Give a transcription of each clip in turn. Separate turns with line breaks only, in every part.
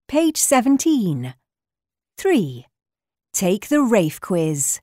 Page 17. 3. Take the Rafe quiz.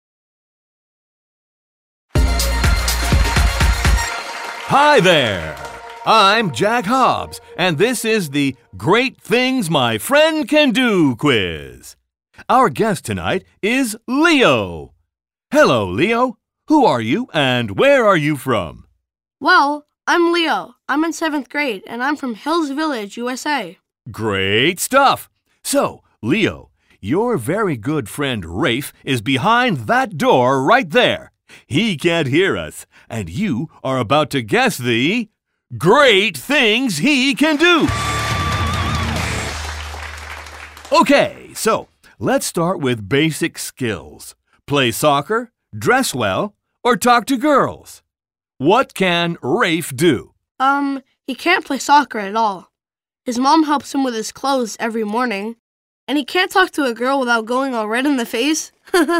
Hi there! I'm Jack Hobbs, and this is the Great Things My Friend Can Do quiz. Our guest tonight is Leo. Hello, Leo. Who are you and where are you from?
Well, I'm Leo. I'm in 7th grade, and I'm from Hills Village, USA.
Great stuff! So, Leo, your very good friend Rafe is behind that door right there. He can't hear us, and you are about to guess the great things he can do. Okay, so let's start with basic skills. Play soccer, dress well, or talk to girls. What can Rafe do?
He can't play soccer at all. His mom helps him with his clothes every morning, and he can't talk to a girl without going all red in the face.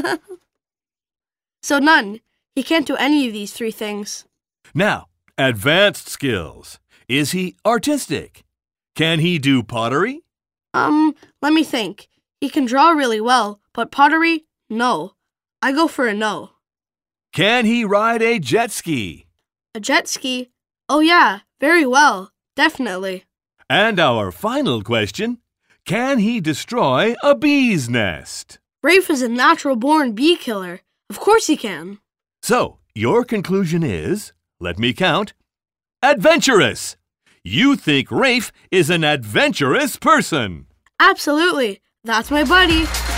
So none. He can't do any of these 3 things.
Now, advanced skills. Is he artistic? Can he do pottery?
Let me think. He can draw really well, but pottery, no. I go for a no.
Can he ride a jet ski?
A jet ski? Oh yeah, very well. Definitely.
And our final question, can he destroy a bee's nest?
Rafe is a natural-born bee killer. Of course he can.
So, your conclusion is, let me count, adventurous. You think Rafe is an adventurous person.
Absolutely. That's my buddy.